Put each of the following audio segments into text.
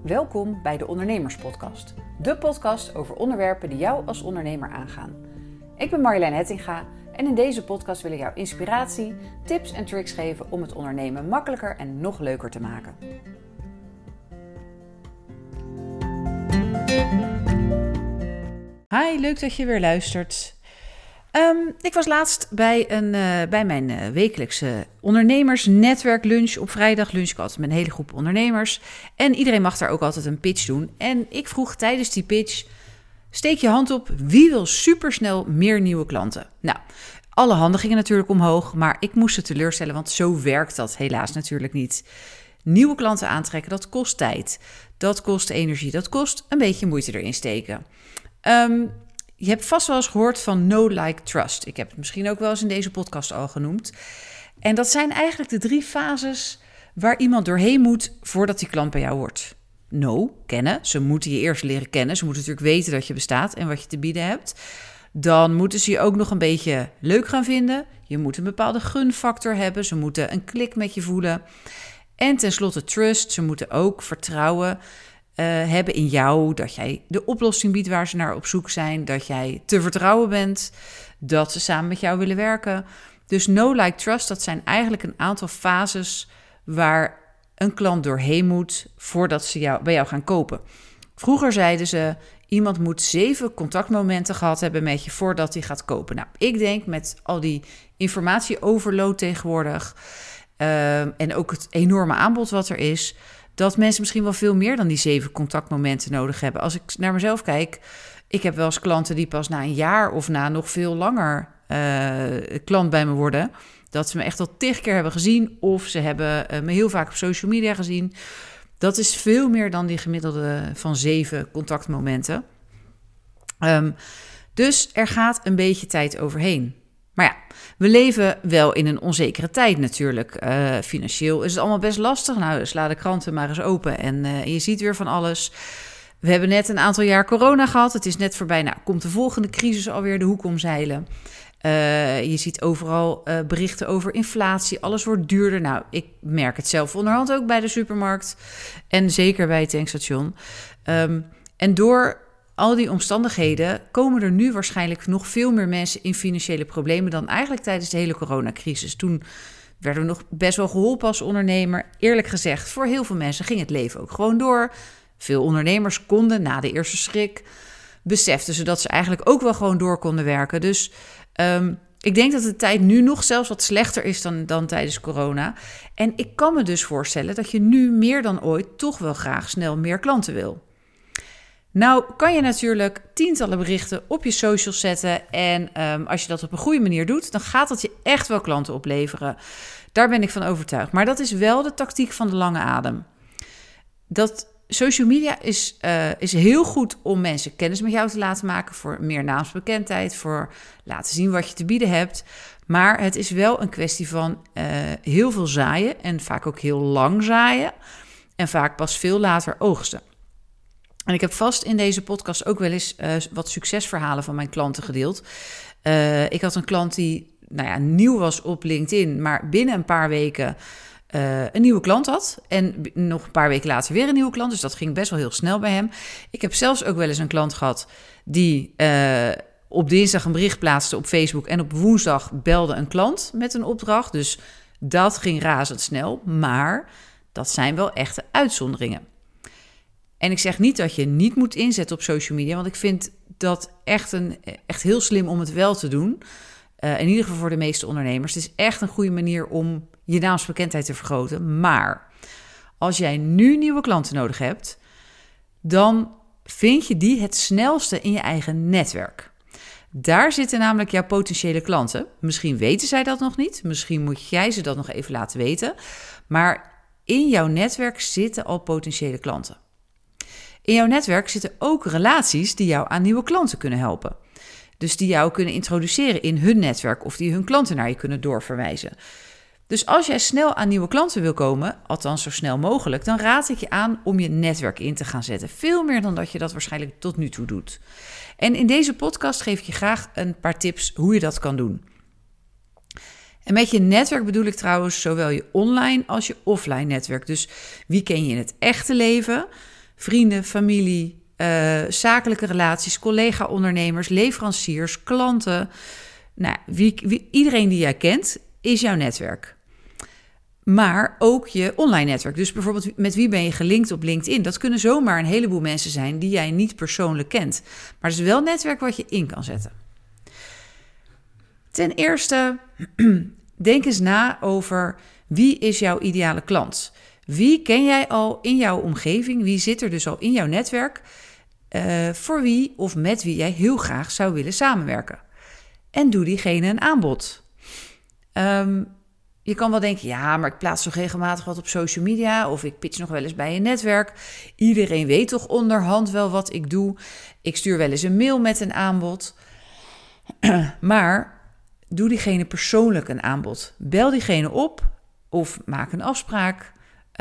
Welkom bij de Ondernemerspodcast. De podcast over onderwerpen die jou als ondernemer aangaan. Ik ben Marjolein Hettinga en in deze podcast wil ik jou inspiratie, tips en tricks geven om het ondernemen makkelijker en nog leuker te maken. Hi, leuk dat je weer luistert. Ik was laatst bij mijn wekelijkse ondernemersnetwerklunch op vrijdag. Lunch ik altijd met een hele groep ondernemers. En iedereen mag daar ook altijd een pitch doen. En ik vroeg tijdens die pitch, steek je hand op, wie wil supersnel meer nieuwe klanten? Nou, alle handen gingen natuurlijk omhoog, maar ik moest ze teleurstellen, want zo werkt dat helaas natuurlijk niet. Nieuwe klanten aantrekken, dat kost tijd, dat kost energie, dat kost een beetje moeite erin steken. Je hebt vast wel eens gehoord van know, like, trust. Ik heb het misschien ook wel eens in deze podcast al genoemd. En dat zijn eigenlijk de 3 fases waar iemand doorheen moet voordat die klant bij jou wordt. Know, kennen. Ze moeten je eerst leren kennen. Ze moeten natuurlijk weten dat je bestaat en wat je te bieden hebt. Dan moeten ze je ook nog een beetje leuk gaan vinden. Je moet een bepaalde gunfactor hebben. Ze moeten een klik met je voelen. En tenslotte trust. Ze moeten ook vertrouwen hebben in jou, dat jij de oplossing biedt waar ze naar op zoek zijn, dat jij te vertrouwen bent, dat ze samen met jou willen werken. Dus know, like, trust, dat zijn eigenlijk een aantal fases waar een klant doorheen moet voordat ze bij jou gaan kopen. Vroeger zeiden ze, iemand moet 7 contactmomenten gehad hebben met je voordat hij gaat kopen. Nou, ik denk met al die informatieoverload tegenwoordig en ook het enorme aanbod wat er is, dat mensen misschien wel veel meer dan die 7 contactmomenten nodig hebben. Als ik naar mezelf kijk, ik heb wel eens klanten die pas na een jaar of na nog veel langer klant bij me worden, dat ze me echt al 10 keer hebben gezien of ze hebben me heel vaak op social media gezien. Dat is veel meer dan die gemiddelde van 7 contactmomenten. Dus er gaat een beetje tijd overheen. Maar ja, we leven wel in een onzekere tijd natuurlijk. Financieel is het allemaal best lastig. Nou, sla de kranten maar eens open en je ziet weer van alles. We hebben net een aantal jaar corona gehad. Het is net voorbij. Nou, komt de volgende crisis alweer de hoek omzeilen. Je ziet overal berichten over inflatie. Alles wordt duurder. Nou, ik merk het zelf onderhand ook bij de supermarkt. En zeker bij het tankstation. En door al die omstandigheden komen er nu waarschijnlijk nog veel meer mensen in financiële problemen dan eigenlijk tijdens de hele coronacrisis. Toen werden we nog best wel geholpen als ondernemer. Eerlijk gezegd, voor heel veel mensen ging het leven ook gewoon door. Veel ondernemers konden na de eerste schrik, beseften ze dat ze eigenlijk ook wel gewoon door konden werken. Dus ik denk dat de tijd nu nog zelfs wat slechter is dan tijdens corona. En ik kan me dus voorstellen dat je nu meer dan ooit toch wel graag snel meer klanten wil. Nou kan je natuurlijk tientallen berichten op je socials zetten en als je dat op een goede manier doet, dan gaat dat je echt wel klanten opleveren. Daar ben ik van overtuigd. Maar dat is wel de tactiek van de lange adem. Social media is heel goed om mensen kennis met jou te laten maken voor meer naamsbekendheid, voor laten zien wat je te bieden hebt. Maar het is wel een kwestie van heel veel zaaien en vaak ook heel lang zaaien en vaak pas veel later oogsten. En ik heb vast in deze podcast ook wel eens wat succesverhalen van mijn klanten gedeeld. Ik had een klant die nieuw was op LinkedIn, maar binnen een paar weken een nieuwe klant had. En nog een paar weken later weer een nieuwe klant. Dus dat ging best wel heel snel bij hem. Ik heb zelfs ook wel eens een klant gehad die op dinsdag een bericht plaatste op Facebook en op woensdag belde een klant met een opdracht. Dus dat ging razendsnel. Maar dat zijn wel echte uitzonderingen. En ik zeg niet dat je niet moet inzetten op social media, want ik vind dat echt heel slim om het wel te doen. In ieder geval voor de meeste ondernemers. Het is echt een goede manier om je naamsbekendheid te vergroten. Maar als jij nu nieuwe klanten nodig hebt, dan vind je die het snelste in je eigen netwerk. Daar zitten namelijk jouw potentiële klanten. Misschien weten zij dat nog niet. Misschien moet jij ze dat nog even laten weten. Maar in jouw netwerk zitten al potentiële klanten. In jouw netwerk zitten ook relaties die jou aan nieuwe klanten kunnen helpen. Dus die jou kunnen introduceren in hun netwerk of die hun klanten naar je kunnen doorverwijzen. Dus als jij snel aan nieuwe klanten wil komen, althans zo snel mogelijk, dan raad ik je aan om je netwerk in te gaan zetten. Veel meer dan dat je dat waarschijnlijk tot nu toe doet. En in deze podcast geef ik je graag een paar tips hoe je dat kan doen. En met je netwerk bedoel ik trouwens zowel je online als je offline netwerk. Dus wie ken je in het echte leven? vrienden, familie, zakelijke relaties, collega-ondernemers, leveranciers, klanten. Nou, iedereen die jij kent is jouw netwerk. Maar ook je online netwerk. Dus bijvoorbeeld met wie ben je gelinkt op LinkedIn? Dat kunnen zomaar een heleboel mensen zijn die jij niet persoonlijk kent. Maar het is wel een netwerk wat je in kan zetten. Ten eerste, denk eens na over wie is jouw ideale klant? Wie ken jij al in jouw omgeving? Wie zit er dus al in jouw netwerk? Voor wie of met wie jij heel graag zou willen samenwerken? En doe diegene een aanbod. Je kan wel denken, ja, maar ik plaats toch regelmatig wat op social media of ik pitch nog wel eens bij een netwerk. Iedereen weet toch onderhand wel wat ik doe. Ik stuur wel eens een mail met een aanbod. Maar doe diegene persoonlijk een aanbod. Bel diegene op of maak een afspraak.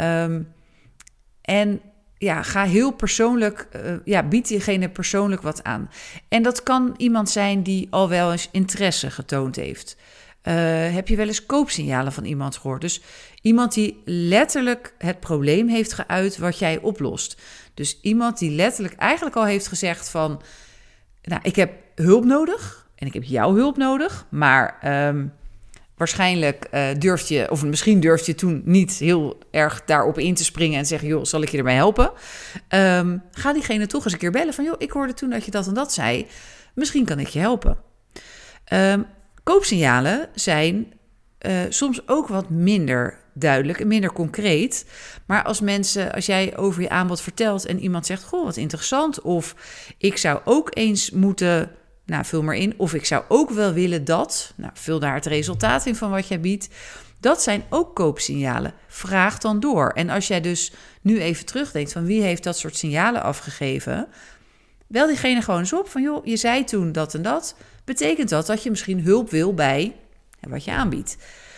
En ja, ga heel persoonlijk, bied diegene persoonlijk wat aan. En dat kan iemand zijn die al wel eens interesse getoond heeft. Heb je wel eens koopsignalen van iemand gehoord? Dus iemand die letterlijk het probleem heeft geuit wat jij oplost. Dus iemand die letterlijk eigenlijk al heeft gezegd van, nou, ik heb hulp nodig en ik heb jouw hulp nodig, maar waarschijnlijk durft je, of misschien durft je toen niet heel erg daarop in te springen en zeggen, joh, zal ik je erbij helpen? Ga diegene toch eens een keer bellen van, joh, ik hoorde toen dat je dat en dat zei. Misschien kan ik je helpen. Koopsignalen zijn soms ook wat minder duidelijk en minder concreet. Maar als jij over je aanbod vertelt en iemand zegt, goh, wat interessant. Of ik zou ook eens moeten, nou, vul maar in. Of ik zou ook wel willen dat, nou, vul daar het resultaat in van wat jij biedt. Dat zijn ook koopsignalen. Vraag dan door. En als jij dus nu even terugdenkt van wie heeft dat soort signalen afgegeven, bel diegene gewoon eens op van, joh, je zei toen dat en dat. Betekent dat je misschien hulp wil bij wat je aanbiedt?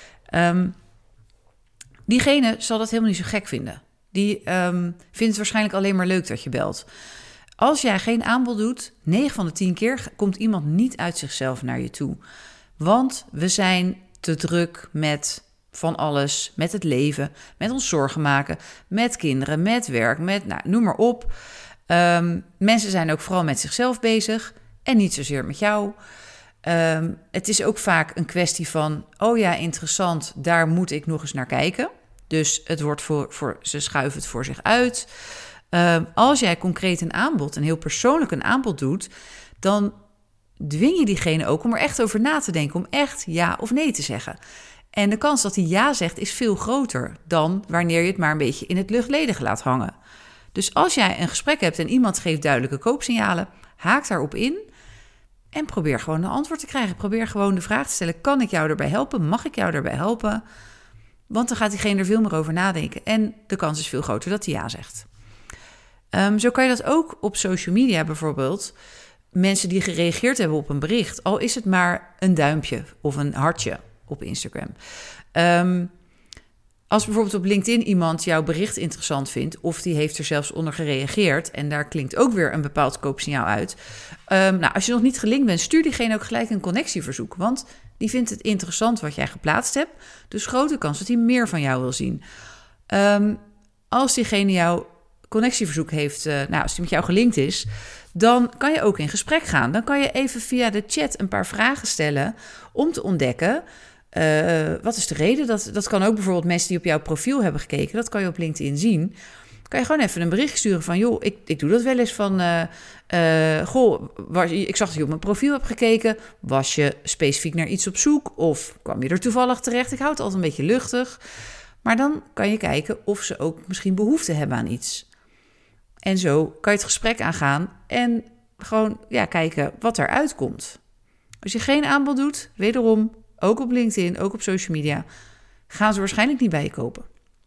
Diegene zal dat helemaal niet zo gek vinden. Die vindt het waarschijnlijk alleen maar leuk dat je belt. Als jij geen aanbod doet, 9 van de 10 keer komt iemand niet uit zichzelf naar je toe. Want we zijn te druk met van alles, met het leven, met ons zorgen maken, met kinderen, met werk, noem maar op. Mensen zijn ook vooral met zichzelf bezig en niet zozeer met jou. Het is ook vaak een kwestie van, oh ja, interessant, daar moet ik nog eens naar kijken. Dus het wordt ze schuiven het voor zich uit. Als jij concreet een heel persoonlijk een aanbod doet, dan dwing je diegene ook om er echt over na te denken, om echt ja of nee te zeggen. En de kans dat hij ja zegt is veel groter dan wanneer je het maar een beetje in het luchtledige laat hangen. Dus als jij een gesprek hebt en iemand geeft duidelijke koopsignalen, haak daarop in en probeer gewoon een antwoord te krijgen. Probeer gewoon de vraag te stellen, kan ik jou erbij helpen? Mag ik jou erbij helpen? Want dan gaat diegene er veel meer over nadenken en de kans is veel groter dat hij ja zegt. Zo kan je dat ook op social media bijvoorbeeld. Mensen die gereageerd hebben op een bericht, al is het maar een duimpje of een hartje op Instagram. Als bijvoorbeeld op LinkedIn iemand jouw bericht interessant vindt, of die heeft er zelfs onder gereageerd en daar klinkt ook weer een bepaald koopsignaal uit. Als je nog niet gelinkt bent, stuur diegene ook gelijk een connectieverzoek, want die vindt het interessant wat jij geplaatst hebt. Dus grote kans dat hij meer van jou wil zien. Als diegene jouw connectieverzoek heeft, als die met jou gelinkt is, dan kan je ook in gesprek gaan. Dan kan je even via de chat een paar vragen stellen om te ontdekken, wat is de reden? Dat kan ook bijvoorbeeld mensen die op jouw profiel hebben gekeken. Dat kan je op LinkedIn zien. Kan je gewoon even een bericht sturen van, joh, ik doe dat wel eens van, ik zag dat je op mijn profiel hebt gekeken. Was je specifiek naar iets op zoek? Of kwam je er toevallig terecht? Ik hou het altijd een beetje luchtig. Maar dan kan je kijken of ze ook misschien behoefte hebben aan iets. En zo kan je het gesprek aangaan en gewoon kijken wat eruit komt. Als je geen aanbod doet, wederom, ook op LinkedIn, ook op social media, gaan ze waarschijnlijk niet bij je kopen.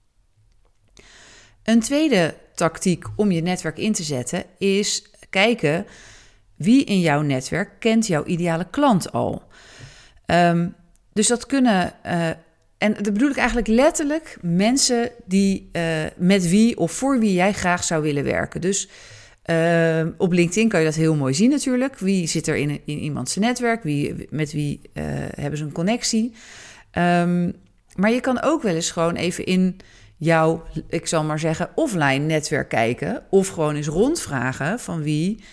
Een tweede tactiek om je netwerk in te zetten is kijken wie in jouw netwerk kent jouw ideale klant al. Dus dat kunnen, en dat bedoel ik eigenlijk letterlijk, mensen die met wie of voor wie jij graag zou willen werken. Dus op LinkedIn kan je dat heel mooi zien natuurlijk. Wie zit er in iemands netwerk? Met wie hebben ze een connectie? Maar je kan ook wel eens gewoon even in jouw, ik zal maar zeggen, offline netwerk kijken. Of gewoon eens rondvragen van wie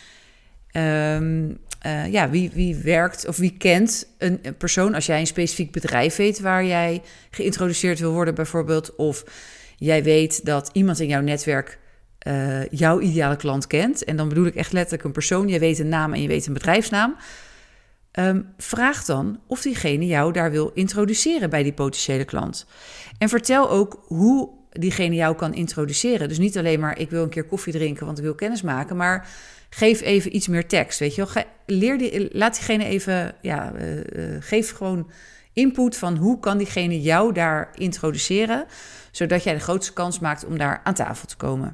werkt of wie kent een persoon. Als jij een specifiek bedrijf weet waar jij geïntroduceerd wil worden bijvoorbeeld. Of jij weet dat iemand in jouw netwerk jouw ideale klant kent. En dan bedoel ik echt letterlijk een persoon. Je weet een naam en je weet een bedrijfsnaam. Vraag dan of diegene jou daar wil introduceren bij die potentiële klant. En vertel ook hoe diegene jou kan introduceren. Dus niet alleen maar ik wil een keer koffie drinken, want ik wil kennis maken, maar geef even iets meer tekst, weet je wel. Laat diegene even, geef gewoon input van hoe kan diegene jou daar introduceren, zodat jij de grootste kans maakt om daar aan tafel te komen.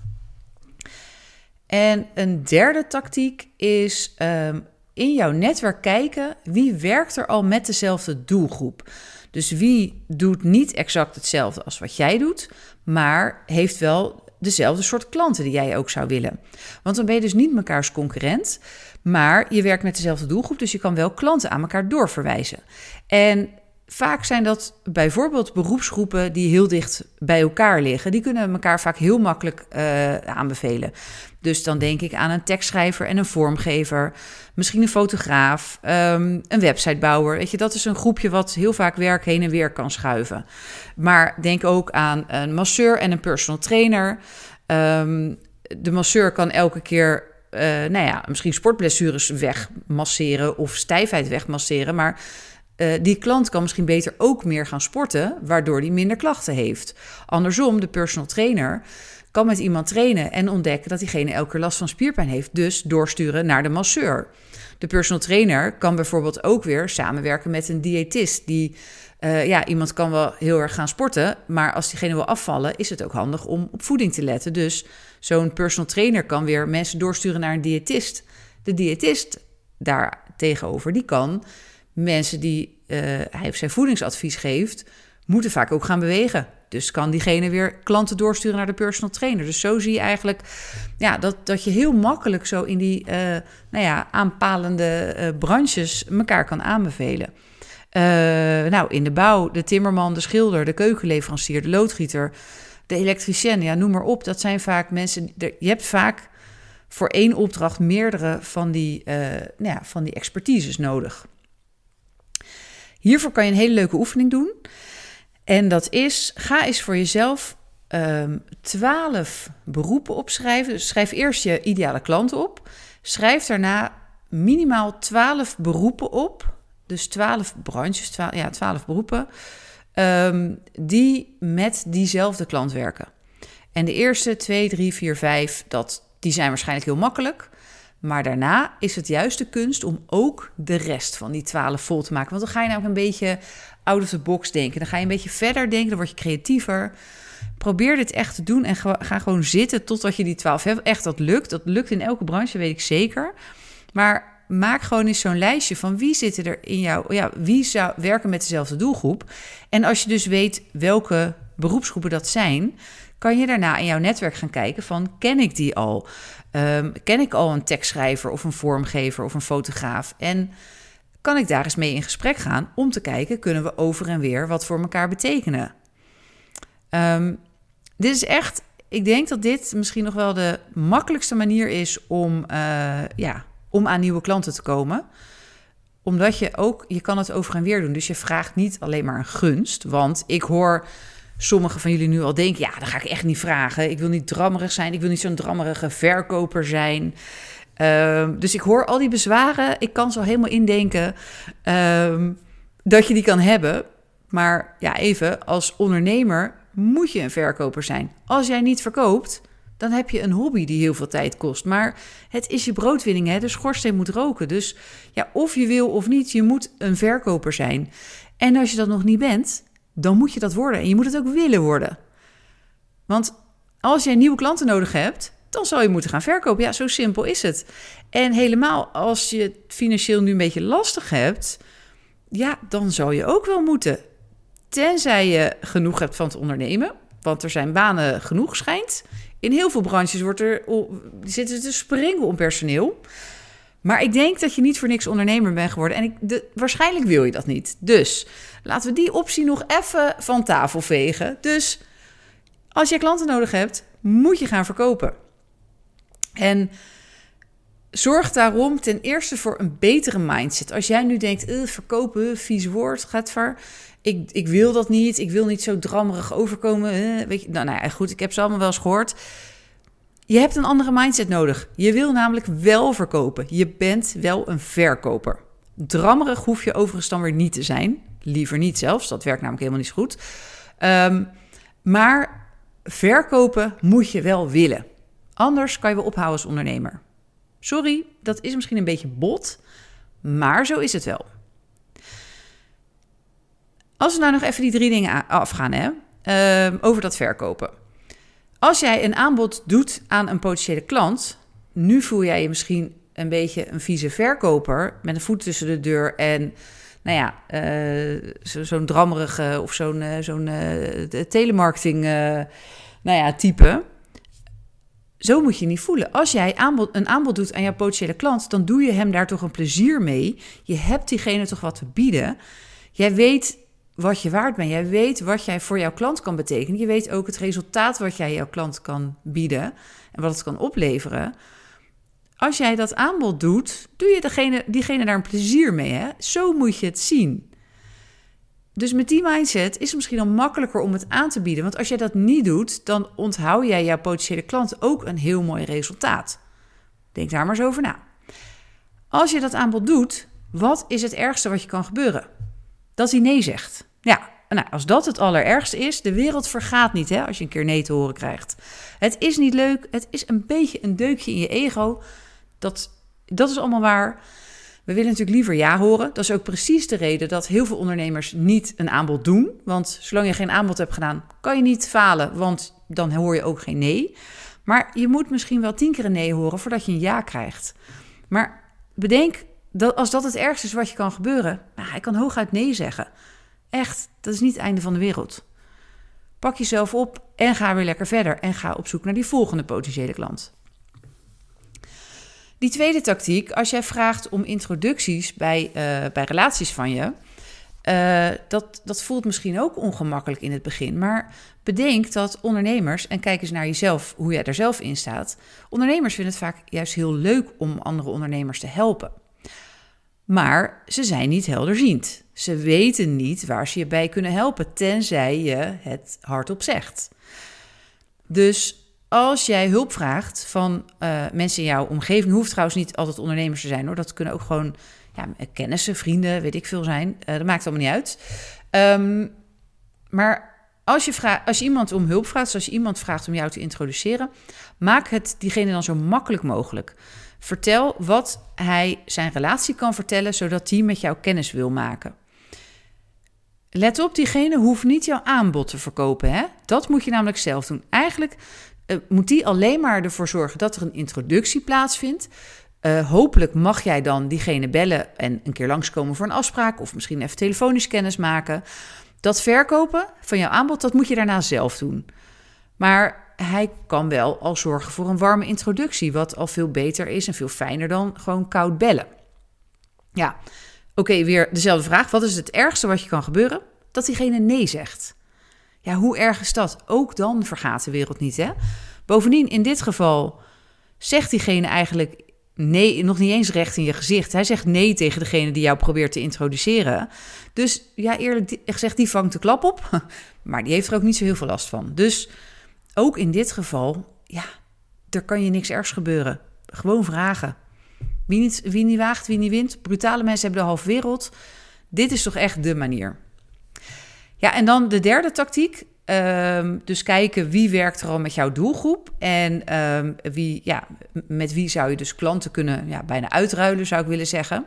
En een derde tactiek is in jouw netwerk kijken wie werkt er al met dezelfde doelgroep. Dus wie doet niet exact hetzelfde als wat jij doet, maar heeft wel dezelfde soort klanten die jij ook zou willen. Want dan ben je dus niet mekaars concurrent, maar je werkt met dezelfde doelgroep, dus je kan wel klanten aan elkaar doorverwijzen. En vaak zijn dat bijvoorbeeld beroepsgroepen die heel dicht bij elkaar liggen. Die kunnen elkaar vaak heel makkelijk aanbevelen. Dus dan denk ik aan een tekstschrijver en een vormgever. Misschien een fotograaf, een websitebouwer. Weet je, dat is een groepje wat heel vaak werk heen en weer kan schuiven. Maar denk ook aan een masseur en een personal trainer. De masseur kan elke keer misschien sportblessures wegmasseren of stijfheid wegmasseren, maar die klant kan misschien beter ook meer gaan sporten, waardoor die minder klachten heeft. Andersom, de personal trainer kan met iemand trainen en ontdekken dat diegene elke keer last van spierpijn heeft, dus doorsturen naar de masseur. De personal trainer kan bijvoorbeeld ook weer samenwerken met een diëtist. Iemand kan wel heel erg gaan sporten, maar als diegene wil afvallen, is het ook handig om op voeding te letten. Dus zo'n personal trainer kan weer mensen doorsturen naar een diëtist. De diëtist daar tegenover, die kan mensen die hij of zijn voedingsadvies geeft, moeten vaak ook gaan bewegen. Dus kan diegene weer klanten doorsturen naar de personal trainer. Dus zo zie je eigenlijk dat je heel makkelijk zo in die aanpalende branches elkaar kan aanbevelen. In de bouw, de timmerman, de schilder, de keukenleverancier, de loodgieter, de elektricien, noem maar op. Dat zijn vaak mensen. Je hebt vaak voor één opdracht meerdere van die expertises nodig. Hiervoor kan je een hele leuke oefening doen. En dat is, ga eens voor jezelf 12 beroepen opschrijven. Dus schrijf eerst je ideale klant op. Schrijf daarna minimaal 12 beroepen op. Dus 12 branches, 12 beroepen. Die met diezelfde klant werken. En de eerste 2, 3, 4, 5, die zijn waarschijnlijk heel makkelijk. Maar daarna is het juist de kunst om ook de rest van die 12 vol te maken. Want dan ga je namelijk een beetje out of the box denken. Dan ga je een beetje verder denken, dan word je creatiever. Probeer dit echt te doen en ga gewoon zitten totdat je die 12 hebt. Echt, dat lukt. Dat lukt in elke branche, weet ik zeker. Maar maak gewoon eens zo'n lijstje van wie zitten er in jou. Ja, wie zou werken met dezelfde doelgroep. En als je dus weet welke beroepsgroepen dat zijn, kan je daarna in jouw netwerk gaan kijken van, ken ik die al? Ken ik al een tekstschrijver of een vormgever of een fotograaf? En kan ik daar eens mee in gesprek gaan om te kijken, kunnen we over en weer wat voor elkaar betekenen? Dit is echt, ik denk dat dit misschien nog wel de makkelijkste manier is om aan nieuwe klanten te komen. Omdat je kan het over en weer doen. Dus je vraagt niet alleen maar een gunst. Want ik hoor sommigen van jullie nu al denken, dat ga ik echt niet vragen. Ik wil niet drammerig zijn. Ik wil niet zo'n drammerige verkoper zijn. Dus ik hoor al die bezwaren. Ik kan zo helemaal indenken dat je die kan hebben. Maar even, als ondernemer moet je een verkoper zijn. Als jij niet verkoopt, dan heb je een hobby die heel veel tijd kost. Maar het is je broodwinning, hè? De schoorsteen moet roken. Dus of je wil of niet, je moet een verkoper zijn. En als je dat nog niet bent, dan moet je dat worden. En je moet het ook willen worden. Want als jij nieuwe klanten nodig hebt, dan zal je moeten gaan verkopen. Ja, zo simpel is het. En helemaal als je het financieel nu een beetje lastig hebt, dan zal je ook wel moeten. Tenzij je genoeg hebt van het ondernemen. Want er zijn banen genoeg, schijnt. In heel veel branches zitten ze te springen om personeel. Maar ik denk dat je niet voor niks ondernemer bent geworden. En waarschijnlijk wil je dat niet. Dus laten we die optie nog even van tafel vegen. Dus Als jij klanten nodig hebt, moet je gaan verkopen. En zorg daarom ten eerste voor een betere mindset. Als jij nu denkt, verkopen, vies woord, gaat ver. Ik wil dat niet, ik wil niet zo drammerig overkomen. Weet je, nou ja, goed, ik heb ze allemaal wel eens gehoord. Je hebt een andere mindset nodig. Je wil namelijk wel verkopen. Je bent wel een verkoper. Drammerig hoef je overigens dan weer niet te zijn. Liever niet zelfs, dat werkt namelijk helemaal niet zo goed. Maar verkopen moet je wel willen. Anders kan je wel ophouden als ondernemer. Sorry, dat is misschien een beetje bot, maar zo is het wel. Als we nou nog even die 3 dingen afgaan, over dat verkopen. Als jij een aanbod doet aan een potentiële klant, nu voel jij je misschien een beetje een vieze verkoper met een voet tussen de deur en zo'n drammerige of zo'n telemarketing type. Zo moet je niet voelen. Als jij een aanbod doet aan jouw potentiële klant, dan doe je hem daar toch een plezier mee. Je hebt diegene toch wat te bieden. Jij weet wat je waard bent. Jij weet wat jij voor jouw klant kan betekenen. Je weet ook het resultaat wat jij jouw klant kan bieden en wat het kan opleveren. Als jij dat aanbod doet, doe je diegene daar een plezier mee. Hè? Zo moet je het zien. Dus met die mindset is het misschien al makkelijker om het aan te bieden. Want als jij dat niet doet, dan onthoud jij jouw potentiële klant ook een heel mooi resultaat. Denk daar maar eens over na. Als je dat aanbod doet, wat is het ergste wat je kan gebeuren? Dat hij nee zegt. Ja, nou, als dat het allerergste is, de wereld vergaat niet als je een keer nee te horen krijgt. Het is niet leuk, het is een beetje een deukje in je ego. Dat is allemaal waar. We willen natuurlijk liever ja horen. Dat is ook precies de reden dat heel veel ondernemers niet een aanbod doen. Want zolang je geen aanbod hebt gedaan, kan je niet falen, want dan hoor je ook geen nee. Maar je moet misschien wel 10 keer een nee horen voordat je een ja krijgt. Maar bedenk dat als dat het ergste is wat je kan gebeuren, hij kan hooguit nee zeggen. Echt, dat is niet het einde van de wereld. Pak jezelf op en ga weer lekker verder. En ga op zoek naar die volgende potentiële klant. Die tweede tactiek, als jij vraagt om introducties bij relaties van je, dat voelt misschien ook ongemakkelijk in het begin. Maar bedenk dat ondernemers, en kijk eens naar jezelf, hoe jij er zelf in staat. Ondernemers vinden het vaak juist heel leuk om andere ondernemers te helpen. Maar ze zijn niet helderziend. Ze weten niet waar ze je bij kunnen helpen, tenzij je het hardop zegt. Dus als jij hulp vraagt van mensen in jouw omgeving, hoeft trouwens niet altijd ondernemers te zijn hoor. Dat kunnen ook gewoon kennissen, vrienden, weet ik veel zijn. Dat maakt allemaal niet uit. Maar als je iemand om hulp vraagt, als je iemand vraagt om jou te introduceren, maak het diegene dan zo makkelijk mogelijk. Vertel wat hij zijn relatie kan vertellen, zodat hij met jou kennis wil maken. Let op, diegene hoeft niet jouw aanbod te verkopen. Hè? Dat moet je namelijk zelf doen. Eigenlijk moet die alleen maar ervoor zorgen dat er een introductie plaatsvindt. Hopelijk mag jij dan diegene bellen en een keer langskomen voor een afspraak, of misschien even telefonisch kennis maken. Dat verkopen van jouw aanbod, dat moet je daarna zelf doen. Maar hij kan wel al zorgen voor een warme introductie, wat al veel beter is en veel fijner dan gewoon koud bellen. Ja, oké, weer dezelfde vraag. Wat is het ergste wat je kan gebeuren? Dat diegene nee zegt. Ja, hoe erg is dat? Ook dan vergaat de wereld niet, hè? Bovendien, in dit geval zegt diegene eigenlijk nee, nog niet eens recht in je gezicht. Hij zegt nee tegen degene die jou probeert te introduceren. Dus ja, eerlijk gezegd, die vangt de klap op. Maar die heeft er ook niet zo heel veel last van. Dus ook in dit geval, ja, er kan je niks ergs gebeuren. Gewoon vragen. Wie niet waagt, wie niet wint. Brutale mensen hebben de halve wereld. Dit is toch echt de manier. Ja, en dan de derde tactiek. Dus kijken wie werkt er al met jouw doelgroep. En met wie zou je dus klanten kunnen bijna uitruilen, zou ik willen zeggen.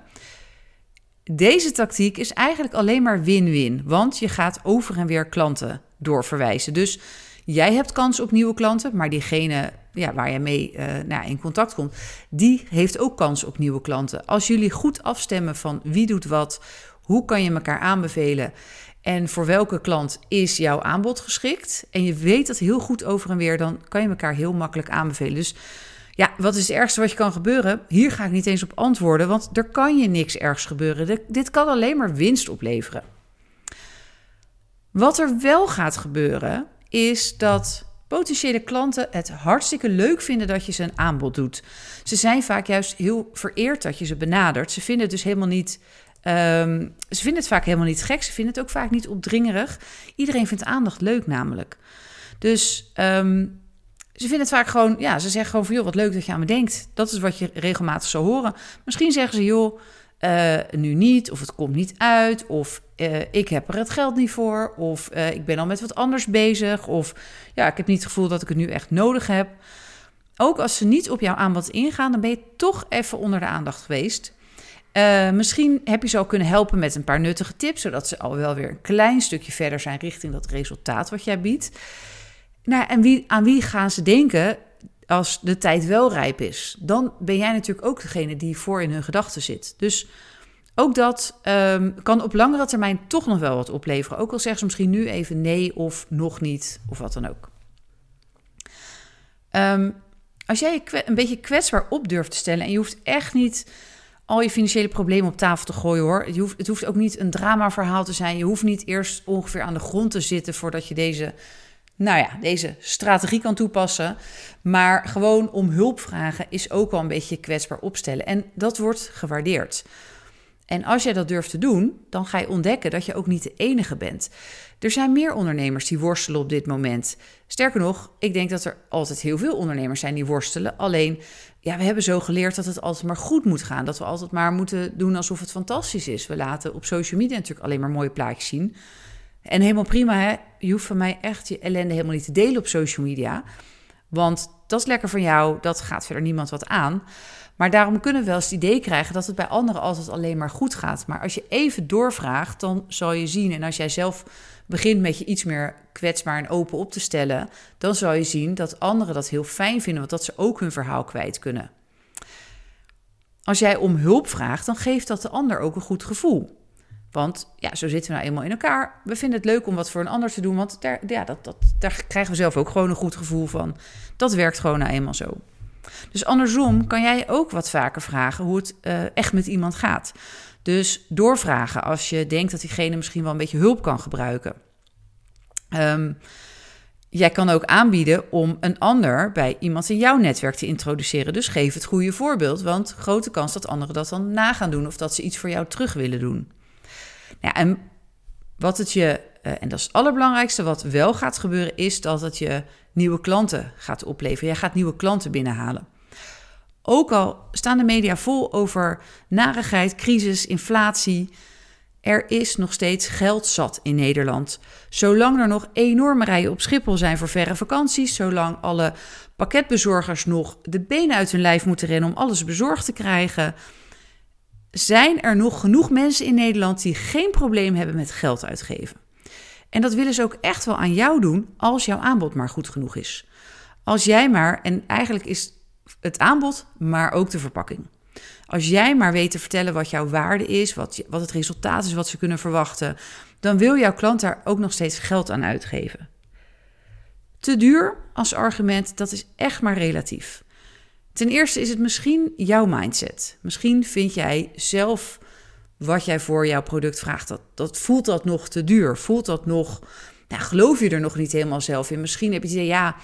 Deze tactiek is eigenlijk alleen maar win-win. Want je gaat over en weer klanten doorverwijzen. Dus jij hebt kans op nieuwe klanten, maar diegene waar je mee in contact komt, die heeft ook kans op nieuwe klanten. Als jullie goed afstemmen van wie doet wat, hoe kan je elkaar aanbevelen en voor welke klant is jouw aanbod geschikt, en je weet dat heel goed over en weer, dan kan je elkaar heel makkelijk aanbevelen. Dus ja, wat is het ergste wat je kan gebeuren? Hier ga ik niet eens op antwoorden, want er kan je niks ergs gebeuren. Dit kan alleen maar winst opleveren. Wat er wel gaat gebeuren, is dat potentiële klanten het hartstikke leuk vinden dat je ze een aanbod doet. Ze zijn vaak juist heel vereerd dat je ze benadert. Ze vinden het dus helemaal niet... ze vinden het vaak helemaal niet gek. Ze vinden het ook vaak niet opdringerig. Iedereen vindt aandacht leuk namelijk. Dus ze vinden het vaak gewoon... Ja, ze zeggen gewoon van... joh, wat leuk dat je aan me denkt. Dat is wat je regelmatig zal horen. Misschien zeggen ze... joh, nu niet. Of het komt niet uit. Of ik heb er het geld niet voor. Of ik ben al met wat anders bezig. Of ja, ik heb niet het gevoel dat ik het nu echt nodig heb. Ook als ze niet op jouw aanbod ingaan... dan ben je toch even onder de aandacht geweest... Misschien heb je ze al kunnen helpen met een paar nuttige tips... zodat ze al wel weer een klein stukje verder zijn... richting dat resultaat wat jij biedt. Nou, en aan wie gaan ze denken als de tijd wel rijp is? Dan ben jij natuurlijk ook degene die voor in hun gedachten zit. Dus ook dat kan op langere termijn toch nog wel wat opleveren. Ook al zeggen ze misschien nu even nee of nog niet of wat dan ook. Als jij je een beetje kwetsbaar op durft te stellen... en je hoeft echt niet... al je financiële problemen op tafel te gooien, hoor. Het hoeft ook niet een dramaverhaal te zijn. Je hoeft niet eerst ongeveer aan de grond te zitten... voordat je deze strategie kan toepassen. Maar gewoon om hulp vragen is ook wel een beetje kwetsbaar opstellen. En dat wordt gewaardeerd. En als jij dat durft te doen, dan ga je ontdekken dat je ook niet de enige bent. Er zijn meer ondernemers die worstelen op dit moment. Sterker nog, ik denk dat er altijd heel veel ondernemers zijn die worstelen. Alleen, ja, we hebben zo geleerd dat het altijd maar goed moet gaan. Dat we altijd maar moeten doen alsof het fantastisch is. We laten op social media natuurlijk alleen maar mooie plaatjes zien. En helemaal prima, hè? Je hoeft van mij echt je ellende helemaal niet te delen op social media. Want dat is lekker van jou, dat gaat verder niemand wat aan. Maar daarom kunnen we wel eens het idee krijgen dat het bij anderen altijd alleen maar goed gaat. Maar als je even doorvraagt, dan zal je zien... en als jij zelf begint met je iets meer kwetsbaar en open op te stellen... dan zal je zien dat anderen dat heel fijn vinden... want dat ze ook hun verhaal kwijt kunnen. Als jij om hulp vraagt, dan geeft dat de ander ook een goed gevoel. Want ja, zo zitten we nou eenmaal in elkaar. We vinden het leuk om wat voor een ander te doen... want daar krijgen we zelf ook gewoon een goed gevoel van. Dat werkt gewoon nou eenmaal zo. Dus andersom kan jij ook wat vaker vragen hoe het echt met iemand gaat. Dus doorvragen als je denkt dat diegene misschien wel een beetje hulp kan gebruiken. Jij kan ook aanbieden om een ander bij iemand in jouw netwerk te introduceren. Dus geef het goede voorbeeld, want grote kans dat anderen dat dan na gaan doen... of dat ze iets voor jou terug willen doen. Ja, en wat het je, en dat is het allerbelangrijkste wat wel gaat gebeuren... is dat het je nieuwe klanten gaat opleveren. Jij gaat nieuwe klanten binnenhalen. Ook al staan de media vol over narigheid, crisis, inflatie... er is nog steeds geld zat in Nederland. Zolang er nog enorme rijen op Schiphol zijn voor verre vakanties... zolang alle pakketbezorgers nog de benen uit hun lijf moeten rennen... om alles bezorgd te krijgen... zijn er nog genoeg mensen in Nederland die geen probleem hebben met geld uitgeven. En dat willen ze ook echt wel aan jou doen als jouw aanbod maar goed genoeg is. Als jij maar, en eigenlijk is het aanbod, maar ook de verpakking. Als jij maar weet te vertellen wat jouw waarde is, wat het resultaat is, wat ze kunnen verwachten, dan wil jouw klant daar ook nog steeds geld aan uitgeven. Te duur als argument, dat is echt maar relatief. Ten eerste is het misschien jouw mindset. Misschien vind jij zelf wat jij voor jouw product vraagt, voelt dat nog te duur? Voelt dat nog, geloof je er nog niet helemaal zelf in? Misschien heb je het idee,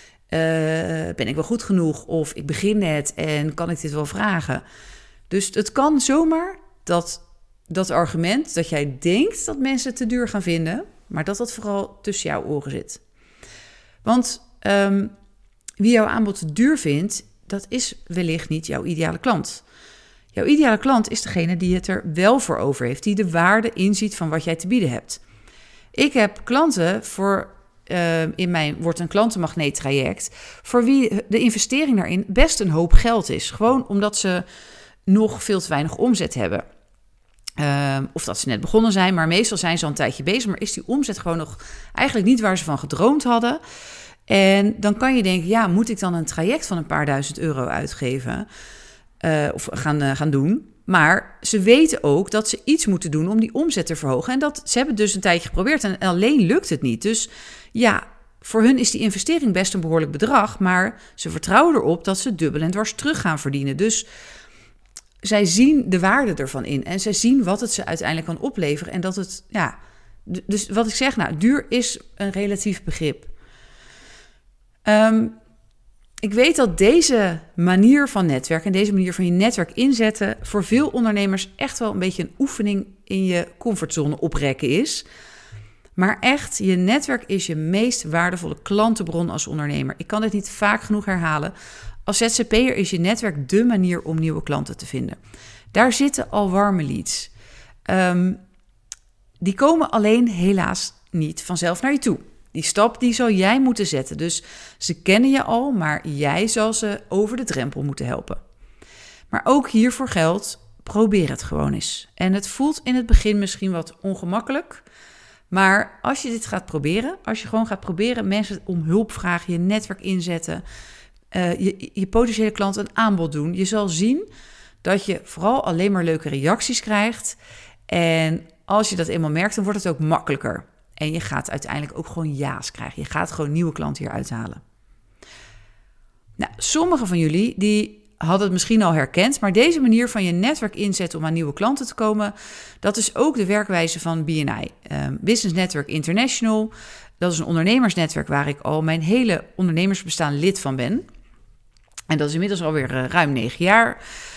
ben ik wel goed genoeg? Of ik begin net en kan ik dit wel vragen? Dus het kan zomaar dat argument dat jij denkt dat mensen het te duur gaan vinden, maar dat vooral tussen jouw oren zit. Want wie jouw aanbod te duur vindt, dat is wellicht niet jouw ideale klant. Jouw ideale klant is degene die het er wel voor over heeft, die de waarde inziet van wat jij te bieden hebt. Ik heb klanten in mijn Word een klantenmagneet traject, voor wie de investering daarin best een hoop geld is. Gewoon omdat ze nog veel te weinig omzet hebben. Of dat ze net begonnen zijn, maar meestal zijn ze al een tijdje bezig, maar is die omzet gewoon nog eigenlijk niet waar ze van gedroomd hadden. En dan kan je denken, moet ik dan een traject van een paar duizend euro uitgeven of gaan doen? Maar ze weten ook dat ze iets moeten doen om die omzet te verhogen. En ze hebben dus een tijdje geprobeerd en alleen lukt het niet. Dus ja, voor hun is die investering best een behoorlijk bedrag, maar ze vertrouwen erop dat ze dubbel en dwars terug gaan verdienen. Dus zij zien de waarde ervan in en zij zien wat het ze uiteindelijk kan opleveren. En dat het, dus wat ik zeg, duur is een relatief begrip. Ik weet dat deze manier van netwerken en deze manier van je netwerk inzetten voor veel ondernemers echt wel een beetje een oefening in je comfortzone oprekken is. Maar echt, je netwerk is je meest waardevolle klantenbron als ondernemer. Ik kan dit niet vaak genoeg herhalen. Als ZZP'er is je netwerk dé manier om nieuwe klanten te vinden. Daar zitten al warme leads. Die komen alleen helaas niet vanzelf naar je toe. Die stap die zal jij moeten zetten. Dus ze kennen je al, maar jij zal ze over de drempel moeten helpen. Maar ook hiervoor geldt, probeer het gewoon eens. En het voelt in het begin misschien wat ongemakkelijk. Maar als je dit gaat proberen, als je gewoon gaat proberen mensen om hulp vragen, je netwerk inzetten, je potentiële klant een aanbod doen, je zal zien dat je vooral alleen maar leuke reacties krijgt. En als je dat eenmaal merkt, dan wordt het ook makkelijker. En je gaat uiteindelijk ook gewoon ja's krijgen. Je gaat gewoon nieuwe klanten hier uithalen. Nou, sommigen van jullie die hadden het misschien al herkend, maar deze manier van je netwerk inzetten om aan nieuwe klanten te komen, dat is ook de werkwijze van BNI. Business Network International. Dat is een ondernemersnetwerk waar ik al mijn hele ondernemersbestaan lid van ben. En dat is inmiddels alweer ruim 9 jaar.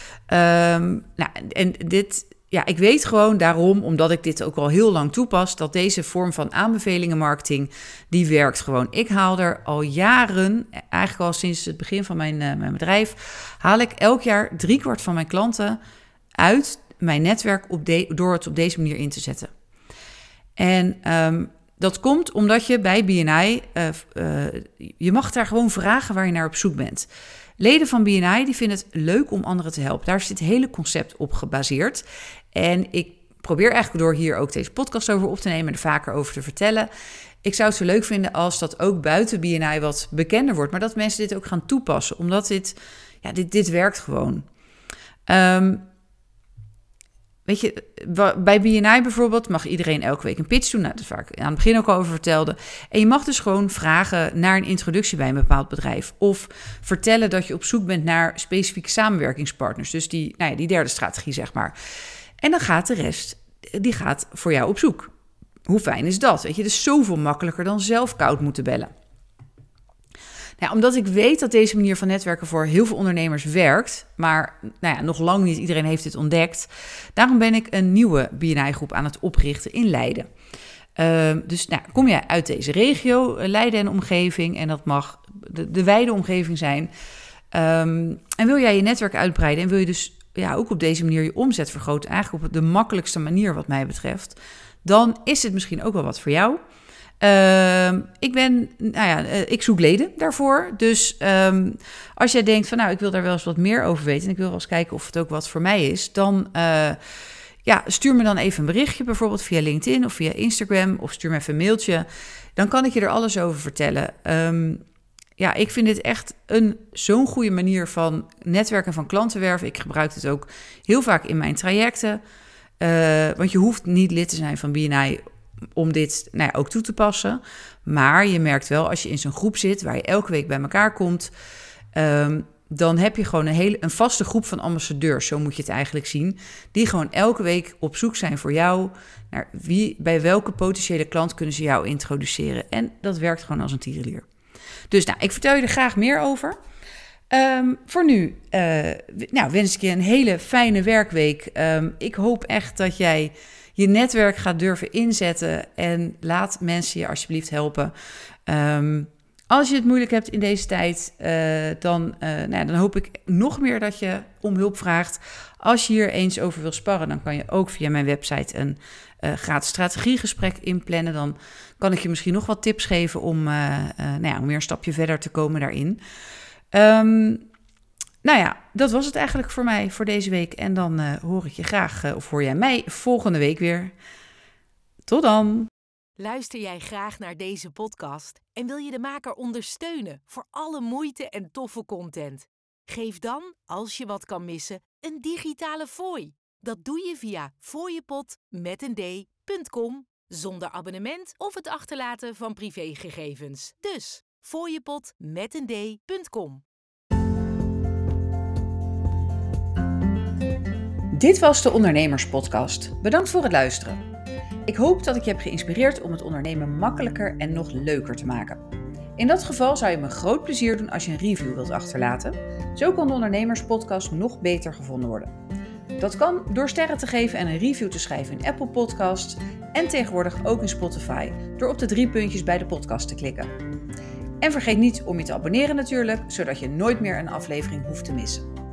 Ik weet gewoon daarom, omdat ik dit ook al heel lang toepas, dat deze vorm van aanbevelingenmarketing, die werkt gewoon. Ik haal er al jaren, eigenlijk al sinds het begin van mijn bedrijf, haal ik elk jaar 3/4 van mijn klanten uit mijn netwerk door het op deze manier in te zetten. En dat komt omdat je bij BNI, je mag daar gewoon vragen waar je naar op zoek bent. Leden van BNI die vinden het leuk om anderen te helpen. Daar is dit hele concept op gebaseerd. En ik probeer eigenlijk door hier ook deze podcast over op te nemen en er vaker over te vertellen. Ik zou het zo leuk vinden als dat ook buiten BNI wat bekender wordt. Maar dat mensen dit ook gaan toepassen. Omdat dit werkt gewoon. Weet je, bij BNI bijvoorbeeld mag iedereen elke week een pitch doen. Nou, dat is waar ik aan het begin ook al over vertelde. En je mag dus gewoon vragen naar een introductie bij een bepaald bedrijf. Of vertellen dat je op zoek bent naar specifieke samenwerkingspartners. Dus die derde strategie, zeg maar. En dan gaat de rest, die gaat voor jou op zoek. Hoe fijn is dat? Weet je, het is zoveel makkelijker dan zelf koud moeten bellen. Nou, omdat ik weet dat deze manier van netwerken voor heel veel ondernemers werkt, maar nog lang niet iedereen heeft dit ontdekt. Daarom ben ik een nieuwe BNI-groep aan het oprichten in Leiden. Dus kom jij uit deze regio, Leiden en omgeving, en dat mag de wijde omgeving zijn. En wil jij je netwerk uitbreiden en wil je dus ook op deze manier je omzet vergroten, eigenlijk op de makkelijkste manier wat mij betreft, dan is het misschien ook wel wat voor jou. Ik zoek leden daarvoor. Dus als jij denkt van ik wil daar wel eens wat meer over weten en ik wil wel eens kijken of het ook wat voor mij is, dan stuur me dan even een berichtje, bijvoorbeeld via LinkedIn of via Instagram, of stuur me even een mailtje. Dan kan ik je er alles over vertellen. Ik vind dit echt zo'n goede manier van netwerken, van klanten werven. Ik gebruik het ook heel vaak in mijn trajecten. Want je hoeft niet lid te zijn van BNI om dit ook toe te passen. Maar je merkt wel, als je in zo'n groep zit waar je elke week bij elkaar komt, dan heb je gewoon een vaste groep van ambassadeurs, zo moet je het eigenlijk zien, die gewoon elke week op zoek zijn voor jou, naar bij welke potentiële klant kunnen ze jou introduceren. En dat werkt gewoon als een tierenlier. Dus ik vertel je er graag meer over. Voor nu wens ik je een hele fijne werkweek. Ik hoop echt dat jij je netwerk gaat durven inzetten en laat mensen je alsjeblieft helpen. Als je het moeilijk hebt in deze tijd, dan hoop ik nog meer dat je om hulp vraagt. Als je hier eens over wil sparren, dan kan je ook via mijn website een gratis strategiegesprek inplannen. Dan kan ik je misschien nog wat tips geven om weer een stapje verder te komen daarin. Dat was het eigenlijk voor mij voor deze week. En dan hoor ik je graag, of hoor jij mij volgende week weer. Tot dan! Luister jij graag naar deze podcast en wil je de maker ondersteunen voor alle moeite en toffe content? Geef dan, als je wat kan missen, een digitale fooi. Dat doe je via fooiepot.com zonder abonnement of het achterlaten van privégegevens. Dus fooiepot.com. Dit was de Ondernemerspodcast. Bedankt voor het luisteren. Ik hoop dat ik je heb geïnspireerd om het ondernemen makkelijker en nog leuker te maken. In dat geval zou je me groot plezier doen als je een review wilt achterlaten. Zo kan de Ondernemerspodcast nog beter gevonden worden. Dat kan door sterren te geven en een review te schrijven in Apple Podcasts en tegenwoordig ook in Spotify door op de 3 puntjes bij de podcast te klikken. En vergeet niet om je te abonneren natuurlijk, zodat je nooit meer een aflevering hoeft te missen.